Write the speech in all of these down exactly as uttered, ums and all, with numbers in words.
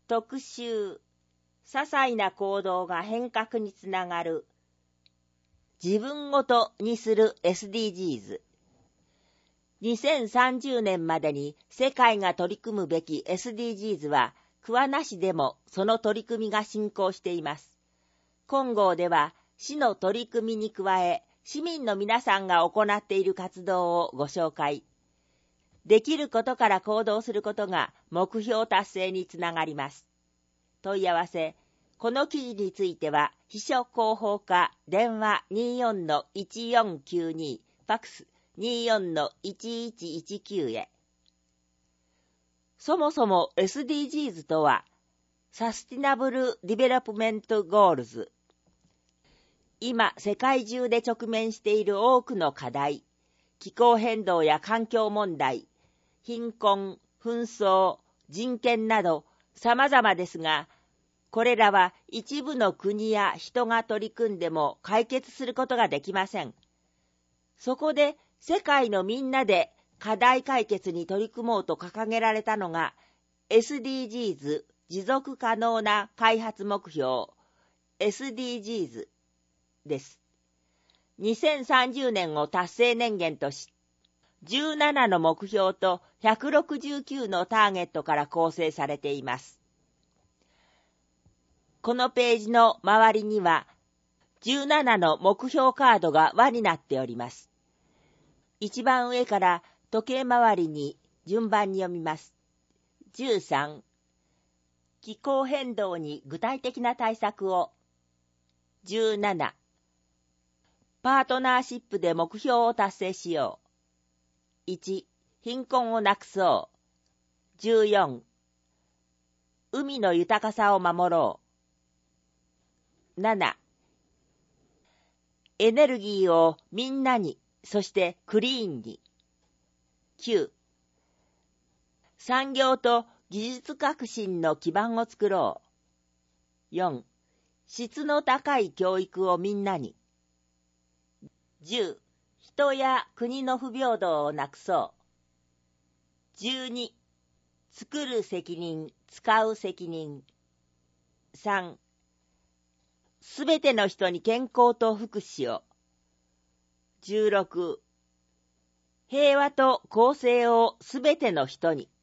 特集、些細な行動が変革につながる。自分ごとにする エスディージーズ。にせんさんじゅうねんまでに世界が取り組むべき エスディージーズ は、桑名市でもその取り組みが進行しています。金剛では、市の取り組みに加え、市民の皆さんが行っている活動をご紹介。できることから行動することが目標達成につながります。問い合わせ、この記事については、秘書広報課、電話 にじゅうよんのいちよんきゅうに、ファックス にじゅうよんのいちいちいちきゅう へ。そもそも エスディージーズ とは、サスティナブル・ディベロップメント・ゴールズ。今、世界中で直面している多くの課題、気候変動や環境問題、貧困、紛争、人権など様々ですが、これらは一部の国や人が取り組んでも解決することができません。そこで世界のみんなで課題解決に取り組もうと掲げられたのが エスディージーズ 持続可能な開発目標 エスディージーズ です。にせんさんじゅうねんを達成年限とし、じゅうななの目標とひゃくろくじゅうきゅうのターゲットから構成されています。このページの周りには、じゅうななの目標カードが輪になっております。一番上から時計回りに順番に読みます。じゅうさん、気候変動に具体的な対策を。じゅうなな、パートナーシップで目標を達成しよう。いち、貧困をなくそう。じゅうよん、海の豊かさを守ろう。なな、エネルギーをみんなに、そしてクリーンに。きゅう、産業と技術革新の基盤を作ろう。よん、質の高い教育をみんなに。じゅう、人や国の不平等をなくそう。じゅうに、作る責任、使う責任。さん、すべての人に健康と福祉を。じゅうろく、平和と公正をすべての人に。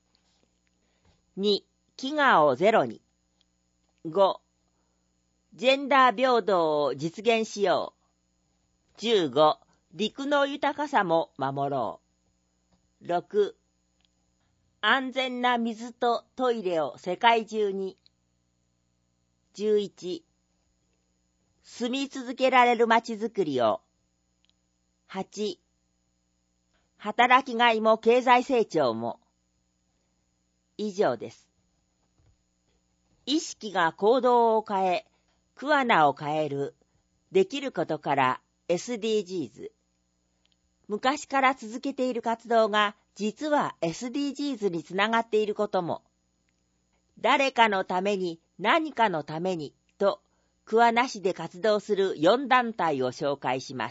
に、飢餓をゼロに。ご、ジェンダー平等を実現しよう。じゅうご、陸の豊かさも守ろう。ろく、安全な水とトイレを世界中に。じゅういち、住み続けられる街づくりを。はち、働きがいも経済成長も。以上です。意識が行動を変え、桑名を変える、できることから エスディージーズ。昔から続けている活動が実は エスディージーズ につながっていることも。誰かのために何かのためにと桑名市で活動するよん団体を紹介します。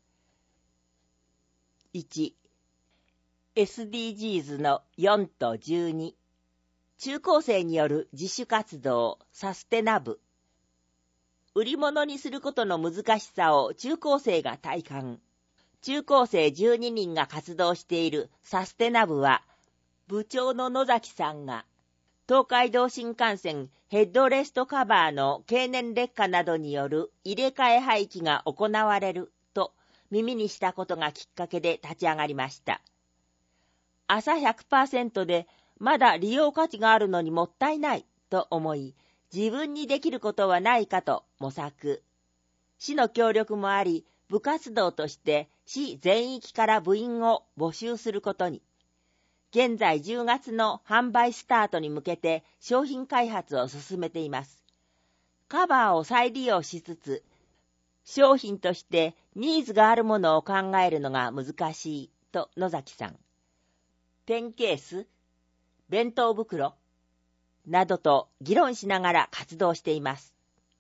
いち、エスディージーズ のよんとじゅうに。中高生による自主活動サステナブ。売り物にすることの難しさを中高生が体感。中高生じゅうににんが活動しているサステナブは、部長の野崎さんが、東海道新幹線ヘッドレストカバーの経年劣化などによる入れ替え廃棄が行われると耳にしたことがきっかけで立ち上がりました。朝 ひゃくパーセント でまだ利用価値があるのにもったいないと思い、自分にできることはないかと模索。市の協力もあり、部活動として市全域から部員を募集することに。現在じゅうがつの販売スタートに向けて商品開発を進めています。カバーを再利用しつつ、商品としてニーズがあるものを考えるのが難しいと野崎さん。ペンケース、弁当袋などと議論しながら活動しています。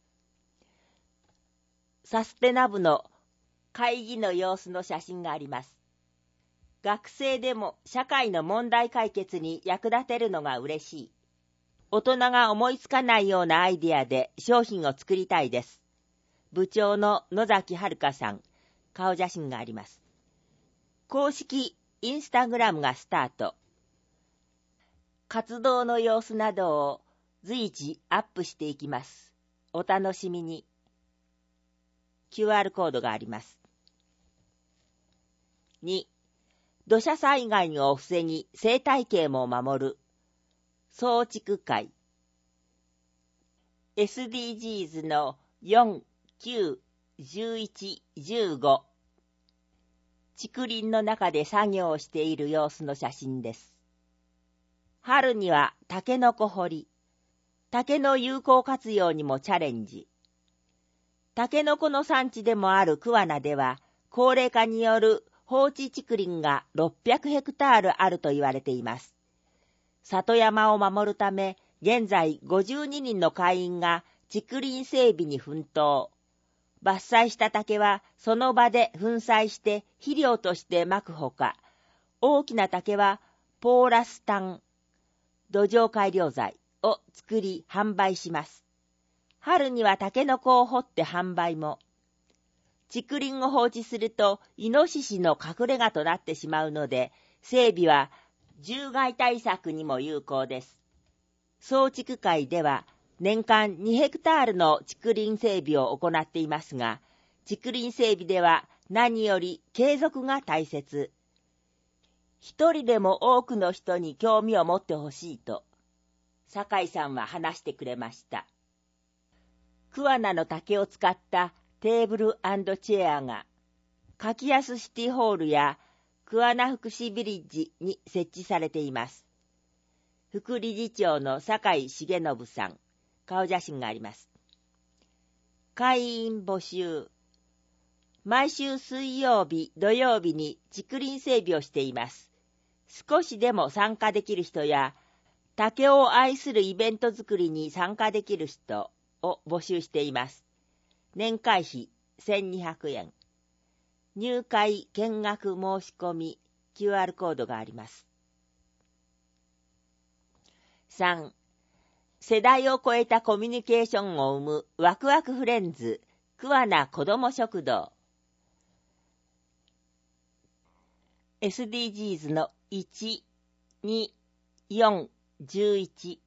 サステナブの会議の様子の写真があります。学生でも社会の問題解決に役立てるのが嬉しい。 大人が思いつかないようなアイデアで商品を作りたいです。部長の野崎遥さん、顔写真があります。公式インスタグラムがスタート。活動の様子などを随時アップしていきます。お楽しみに。キューアール コードがあります。に. 土砂災害を防ぎ生態系も守る創築会 エスディージーズ のよん、きゅう、じゅういち、じゅうご竹林の中で作業をしている様子の写真です。春にはタケノコ掘り、竹の有効活用にもチャレンジ。タケノコの産地でもある桑名では、高齢化による放置竹林がろっぴゃくヘクタールあると言われています。里山を守るため、現在ごじゅうににんの会員が竹林整備に奮闘。伐採した竹はその場で粉砕して肥料としてまくほか、大きな竹はポーラスタン、土壌改良材を作り販売します。春にはタケノコを掘って販売も。竹林を放置するとイノシシの隠れ家となってしまうので、整備は獣害対策にも有効です。創築会では年間にヘクタールの竹林整備を行っていますが、竹林整備では何より継続が大切。一人でも多くの人に興味を持ってほしいと、酒井さんは話してくれました。桑名の竹を使ったテーブル&チェアが、柿安シティホールや桑名福祉ビリッジに設置されています。副理事長の酒井重信さん、顔写真があります。会員募集。毎週水曜日、土曜日に竹林整備をしています。少しでも参加できる人や、竹を愛するイベント作りに参加できる人を募集しています。年会費せんにひゃくえん。入会見学申し込み キューアール コードがあります。さん. 世代を超えたコミュニケーションを生むワクワクフレンズ桑名子ども食堂 エスディージーズ のいち、に、よん、じゅういち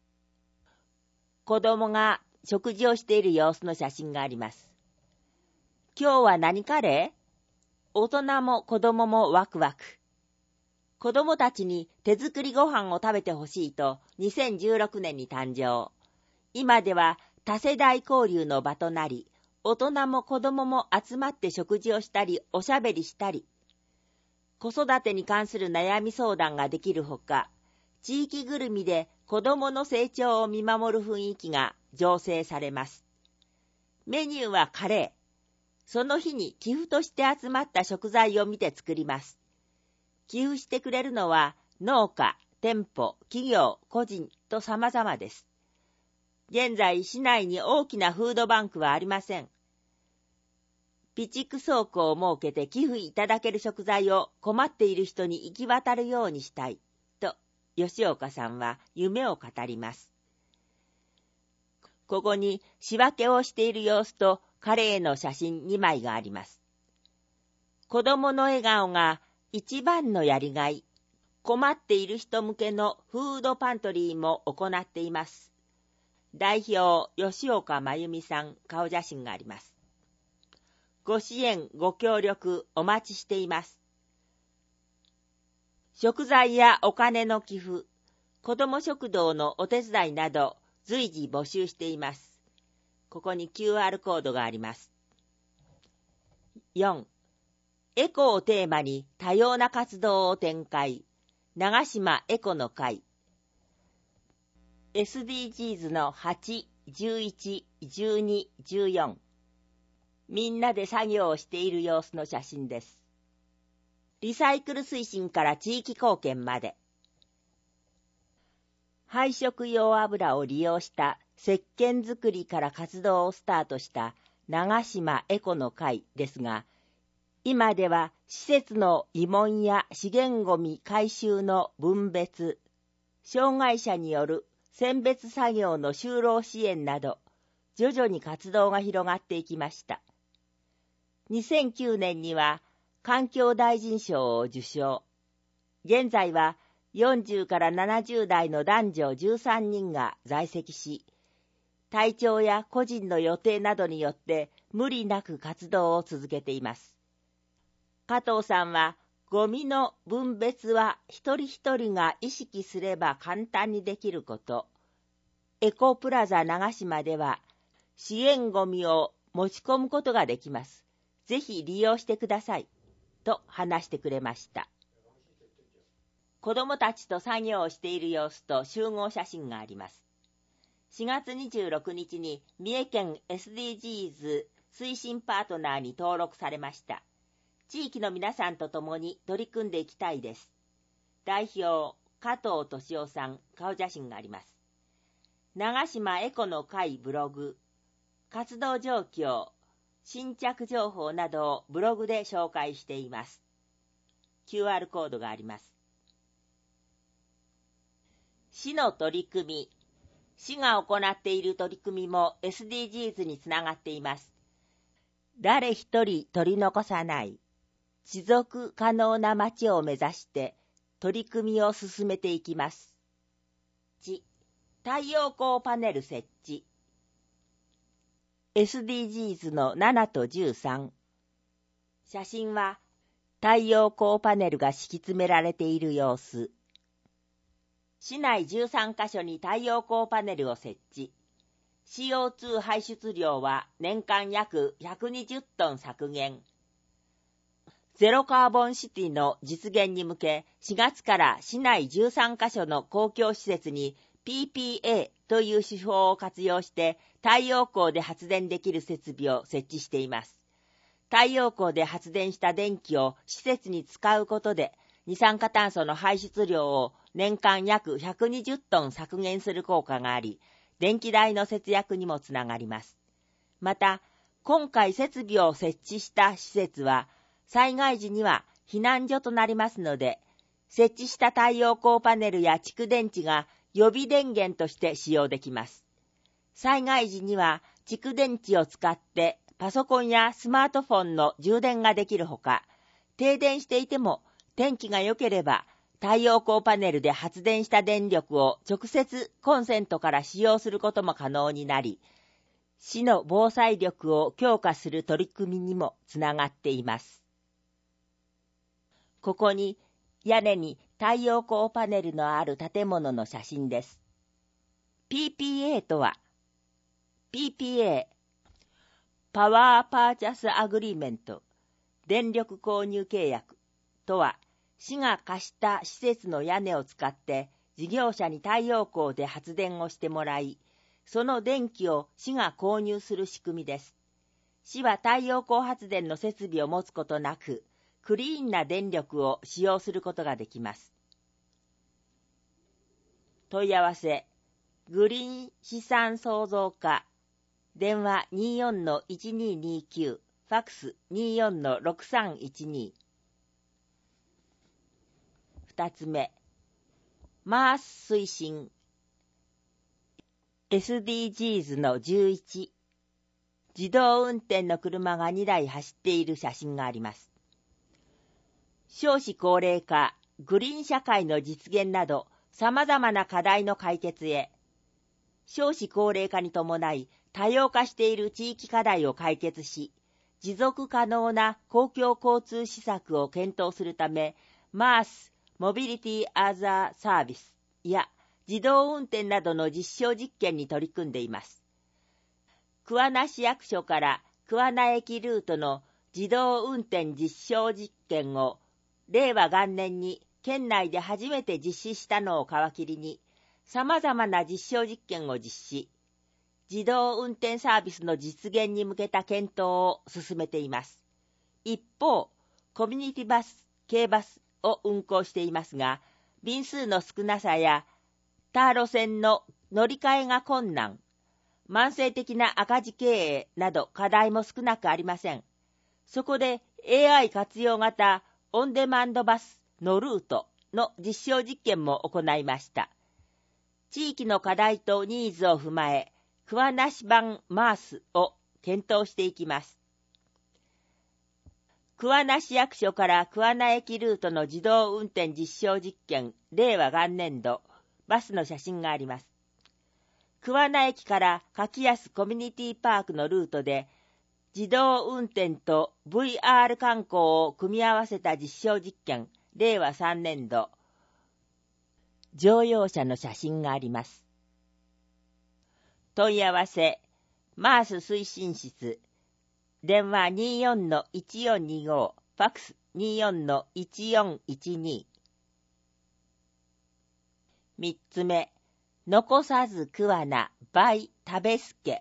子供が食事をしている様子の写真があります。今日は何カレー？大人も子供もワクワク。子供たちに手作りご飯を食べてほしいとにせんじゅうろくねんに誕生。今では多世代交流の場となり、大人も子供も集まって食事をしたりおしゃべりしたり、子育てに関する悩み相談ができるほか、地域ぐるみで子供の成長を見守る雰囲気が醸成されます。メニューはカレー。その日に寄付として集まった食材を見て作ります。寄付してくれるのは農家、店舗、企業、個人と様々です。現在市内に大きなフードバンクはありません。備蓄倉庫を設けて寄付いただける食材を困っている人に行き渡るようにしたいと吉岡さんは夢を語ります。ここに仕分けをしている様子とカレーの写真にまいがあります。子供の笑顔が一番のやりがい。困っている人向けのフードパントリーも行っています。代表吉岡真由美さん、顔写真があります。ご支援ご協力お待ちしています。食材やお金の寄付、子ども食堂のお手伝いなど随時募集しています。ここに キューアール コードがあります。よん. エコをテーマに多様な活動を展開。長島エコの会 エスディージーズ のはち、じゅういち、じゅうに、じゅうよんみんなで作業をしている様子の写真です。リサイクル推進から地域貢献まで。配色用油を利用した石鹸作りから活動をスタートした長島エコの会ですが、今では施設の慰問や資源ごみ回収の分別、障害者による選別作業の就労支援など、徐々に活動が広がっていきました。にせんきゅうねんには環境大臣賞を受賞。現在はよんじゅうからななじゅう代の男女じゅうさんにんが在籍し、体調や個人の予定などによって無理なく活動を続けています。加藤さんは、ゴミの分別は一人一人が意識すれば簡単にできること。エコプラザ長島では、支援ゴミを持ち込むことができます。ぜひ利用してください。と話してくれました。子どもたちと作業をしている様子と集合写真があります。しがつにじゅうろくにちに三重県 エスディージーズ 推進パートナーに登録されました。地域の皆さんと共に取り組んでいきたいです。代表、加藤俊夫さん、顔写真があります。長島エコの会ブログ、活動状況、新着情報などをブログで紹介しています。キューアール コードがあります。市の取り組み、市が行っている取り組みも エスディージーズ につながっています。誰一人取り残さない、持続可能な街を目指して取り組みを進めていきます。いち、太陽光パネル設置。エスディージーズ のななとじゅうさん。写真は太陽光パネルが敷き詰められている様子。市内じゅうさんカ所に太陽光パネルを設置。シーオーツー 排出量は年間約ひゃくにじゅっトン削減。ゼロカーボンシティの実現に向け、しがつから市内じゅうさんカ所の公共施設に ピーピーエー という手法を活用して太陽光で発電できる設備を設置しています。太陽光で発電した電気を施設に使うことで、二酸化炭素の排出量を年間約ひゃくにじゅっトン削減する効果があり、電気代の節約にもつながります。また、今回設備を設置した施設は、災害時には避難所となりますので、設置した太陽光パネルや蓄電池が予備電源として使用できます。災害時には蓄電池を使ってパソコンやスマートフォンの充電ができるほか、停電していても天気が良ければ太陽光パネルで発電した電力を直接コンセントから使用することも可能になり、市の防災力を強化する取り組みにもつながっています。ここに屋根に太陽光パネルのある建物の写真です。ピーピーエー とは、ピーピーエー、パワーパーチャスアグリーメント、電力購入契約とは、市が貸した施設の屋根を使って事業者に太陽光で発電をしてもらい、その電気を市が購入する仕組みです。市は太陽光発電の設備を持つことなく、クリーンな電力を使用することができます。問い合わせ、グリーン資産創造課、電話 にじゅうよんのいちにーにーきゅう、ファックス にじゅうよんのろくさんいちに。二つ目、マース推進 エスディージーズ のじゅういち、自動運転の車がにだい走っている写真があります。少子高齢化、グリーン社会の実現など様々な課題の解決へ、少子高齢化に伴い多様化している地域課題を解決し、持続可能な公共交通施策を検討するため、マースモビリティアザーサービスや自動運転などの実証実験に取り組んでいます。桑名市役所から桑名駅ルートの自動運転実証実験を令和元年に県内で初めて実施したのを皮切りに、様々な実証実験を実施、自動運転サービスの実現に向けた検討を進めています。一方、コミュニティバス、軽バスを運行していますが、便数の少なさや他路線の乗り換えが困難、慢性的な赤字経営など課題も少なくありません。そこで エーアイ 活用型オンデマンドバスのルートの実証実験も行いました。 地域の課題とニーズを踏まえ、桑名市版マースを検討していきます。桑名市役所から桑名駅ルートの自動運転実証実験令和元年度バスの写真があります。桑名駅から柿安コミュニティパークのルートで自動運転と ブイアール 観光を組み合わせた実証実験令和さんねん度乗用車の写真があります。問い合わせマース推進室電話 にじゅうよんのいちよんにご ファックス にじゅうよんのいちよんいちに。みっつめ、残さず桑名 by 食べすけ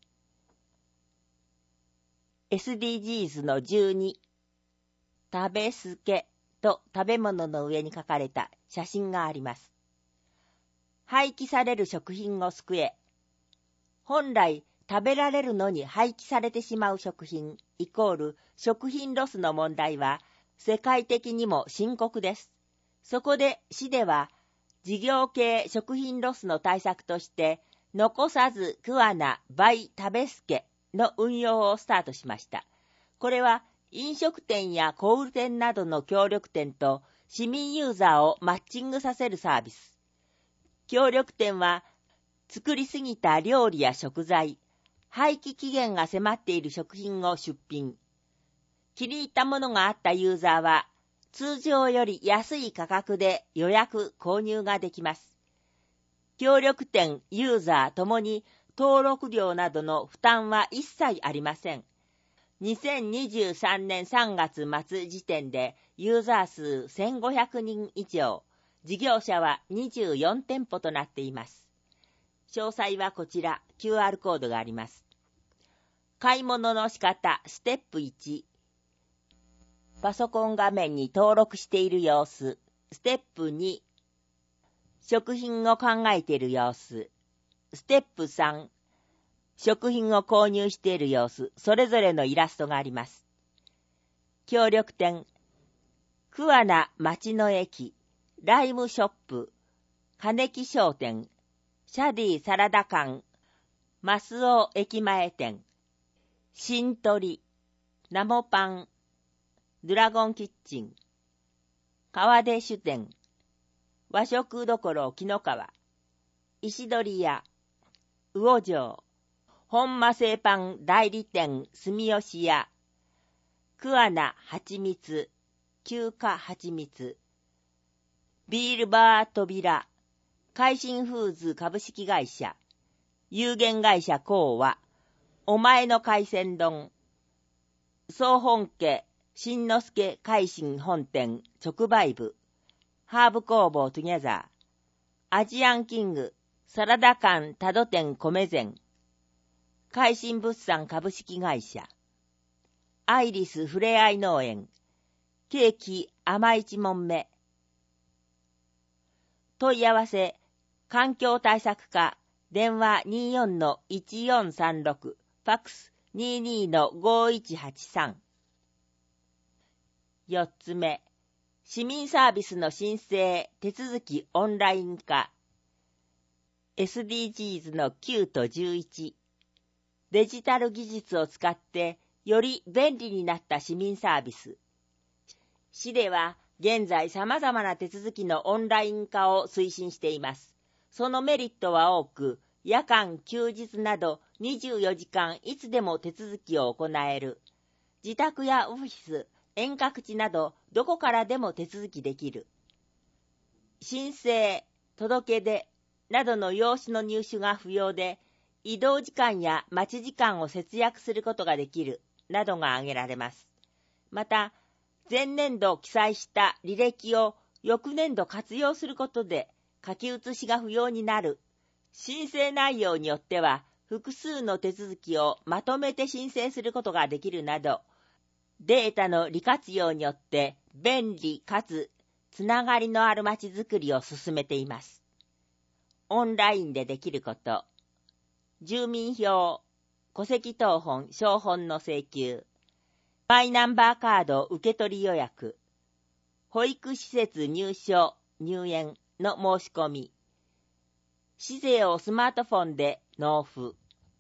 エスディージーズ のじゅうに食べすけと食べ物の上に書かれた写真があります。廃棄される食品を救え。本来食べられるのに廃棄されてしまう食品イコール食品ロスの問題は世界的にも深刻です。そこで市では事業系食品ロスの対策として残さず桑名 by 食べすけの運用をスタートしました。これは飲食店や小売店などの協力店と市民ユーザーをマッチングさせるサービス。協力店は作りすぎた料理や食材、廃棄期限が迫っている食品を出品。気に入ったものがあったユーザーは、通常より安い価格で予約購入ができます。協力店、ユーザーともに登録料などの負担は一切ありません。にせんにじゅうさんねんさんがつ末時点でユーザー数せんごひゃくにん以上、事業者はにじゅうよんてんぽとなっています。詳細はこちら、キューアール コードがあります。買い物の仕方、ステップいち。パソコン画面に登録している様子。ステップに。食品を考えている様子。ステップさん。食品を購入している様子。それぞれのイラストがあります。協力店。桑名町の駅。ライムショップ。金木商店。シャディサラダ館、マスオ駅前店、新鳥、ナモパン、ドラゴンキッチン、川出酒店、和食どころ木の川、石鳥屋、魚城、本間製パン代理店住吉屋、桑名はちみつ、休暇はちみつ、ビールバー扉、海進フーズ株式会社、有限会社コーワ、お前の海鮮丼、総本家新之助海進本店直売部、ハーブ工房トゥギャザー、アジアンキングサラダ館多度店米膳、海進物産株式会社、アイリスふれあい農園、ケーキ甘一問目。問い合わせ環境対策課、電話 にじゅうよんのいちよんさんろく、ファックス にじゅうにのごいちはちさん。よっつめ、市民サービスの申請、手続きオンライン化。エスディージーズ のきゅうとじゅういち。デジタル技術を使ってより便利になった市民サービス。市では現在様々な手続きのオンライン化を推進しています。そのメリットは多く、夜間、休日などにじゅうよじかんいつでも手続きを行える。自宅やオフィス、遠隔地などどこからでも手続きできる。申請、届け出などの用紙の入手が不要で、移動時間や待ち時間を節約することができるなどが挙げられます。また、前年度記載した履歴を翌年度活用することで書き写しが不要になる。申請内容によっては複数の手続きをまとめて申請することができるなど、データの利活用によって便利かつつながりのあるまちづくりを進めています。オンラインでできること。住民票、戸籍謄本、証本の請求、マイナンバーカード受取予約、保育施設入所、入園の申し込み、 市税をスマートフォンで納付。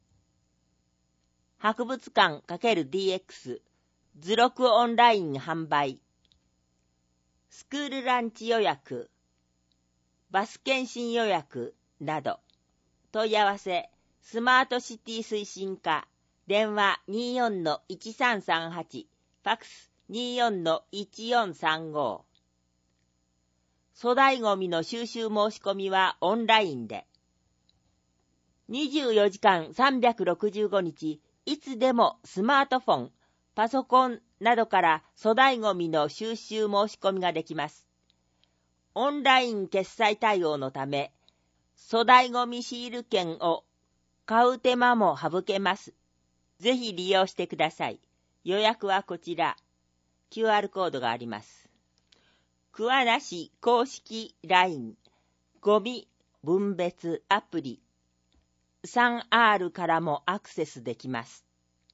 博物館 ×ディーエックス 図録オンライン販売。スクールランチ予約、バス検診予約など。問い合わせ、スマートシティ推進課、電話 にじゅうよんのいちさんさんはち、ファックス にじゅうよんのいちよんさんご。粗大ごみの収集申し込みはオンラインで。にじゅうよじかんさんびゃくろくじゅうごにち、いつでもスマートフォン、パソコンなどから粗大ごみの収集申し込みができます。オンライン決済対応のため、粗大ごみシール券を買う手間も省けます。ぜひ利用してください。予約はこちら。キューアール コードがあります。桑名市公式 ライン ゴミ分別アプリ スリーアール からもアクセスできます。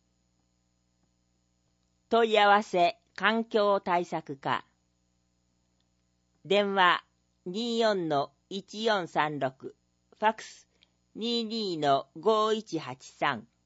問い合わせ環境対策課、電話 にじゅうよんのいちよんさんろく、ファックス にじゅうにのごいちはちさん。